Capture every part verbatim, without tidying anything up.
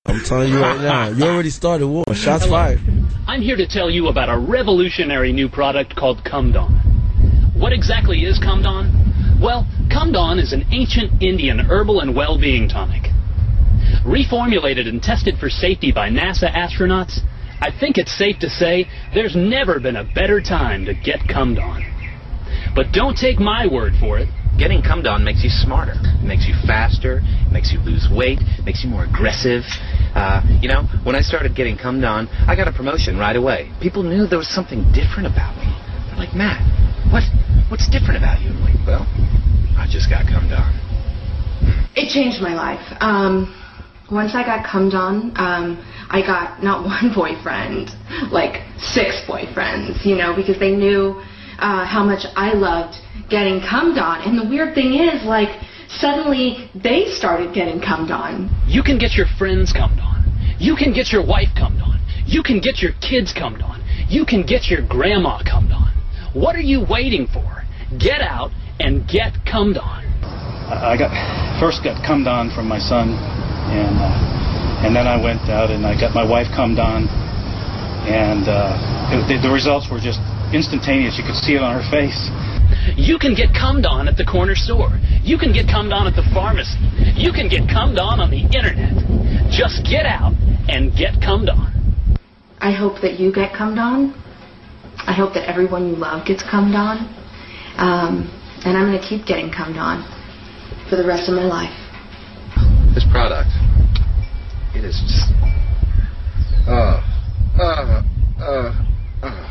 I'm telling you right now, you already started war. Shots Hello. fired. I'm here to tell you about a revolutionary new product called Cumdon. What exactly is Cumdon? Well, Cumdon is an ancient Indian herbal and well-being tonic. Reformulated and tested for safety by NASA astronauts, I think it's safe to say there's never been a better time to get Cumdon. But don't take my word for it. Getting Cumdon makes you smarter. It makes you faster. It makes you lose weight. It makes you more aggressive. Uh, you know, when I started getting Cumdon, I got a promotion right away. People knew there was something different about me. They're like, Matt, what, what's different about you? I'm like, well, I just got Cumdon. It changed my life. Um, once I got Cumdon, um, I got not one boyfriend, like six boyfriends, you know, because they knew uh, how much I loved getting Cumdon. And the weird thing is, like, suddenly they started getting Cumdon. You can get your friends Cumdon. You can get your wife Cumdon. You can get your kids Cumdon. You can get your grandma Cumdon. What are you waiting for? Get out and get Cumdon. I got first got Cumdon from my son, and uh, and then I went out and I got my wife Cumdon, and uh, it, the results were just instantaneous. You could see it on her face. You can get Cumdon at the corner store. You can get Cumdon at the pharmacy. You can get Cumdon on the internet. Just get out and get Cumdon. I hope that you get Cumdon. I hope that everyone you love gets Cumdon. Um, and I'm going to keep getting Cumdon for the rest of my life. This product, it is just, uh, uh, uh, uh.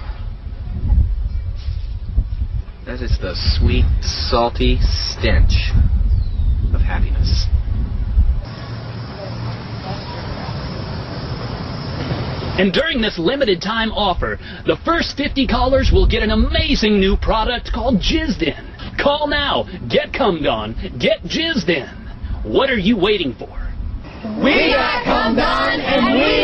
That is the sweet, salty stench of happiness. And during this limited time offer, the first fifty callers will get an amazing new product called Jizzed In. Call now. Get Cumdon. Get Jizzed In. What are you waiting for? We got Cumdon and we